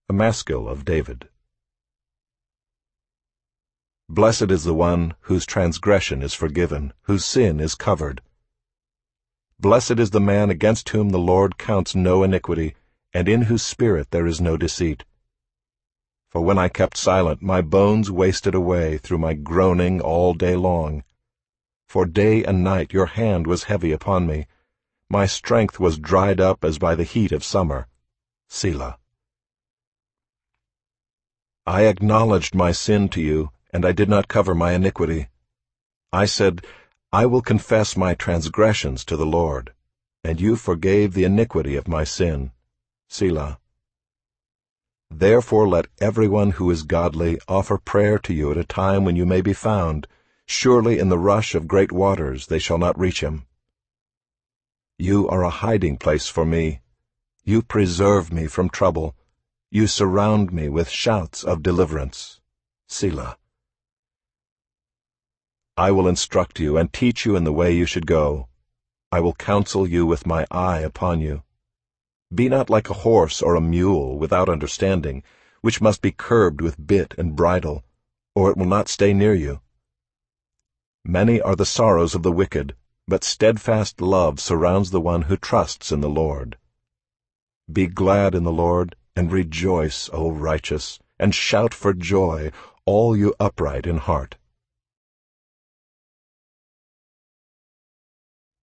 A Maskil of David. Blessed is the one whose transgression is forgiven, whose sin is covered. Blessed is the man against whom the Lord counts no iniquity, and in whose spirit there is no deceit. For when I kept silent, my bones wasted away through my groaning all day long. For day and night your hand was heavy upon me. My strength was dried up as by the heat of summer. Selah. I acknowledged my sin to you, and I did not cover my iniquity. I said, I will confess my transgressions to the Lord, and you forgave the iniquity of my sin. Selah. Therefore let everyone who is godly offer prayer to you at a time when you may be found. Surely in the rush of great waters they shall not reach him. You are a hiding place for me. You preserve me from trouble. You surround me with shouts of deliverance. Selah. I will instruct you and teach you in the way you should go. I will counsel you with my eye upon you. Be not like a horse or a mule without understanding, which must be curbed with bit and bridle, or it will not stay near you. Many are the sorrows of the wicked, but steadfast love surrounds the one who trusts in the Lord. Be glad in the Lord, and rejoice, O righteous, and shout for joy, all you upright in heart.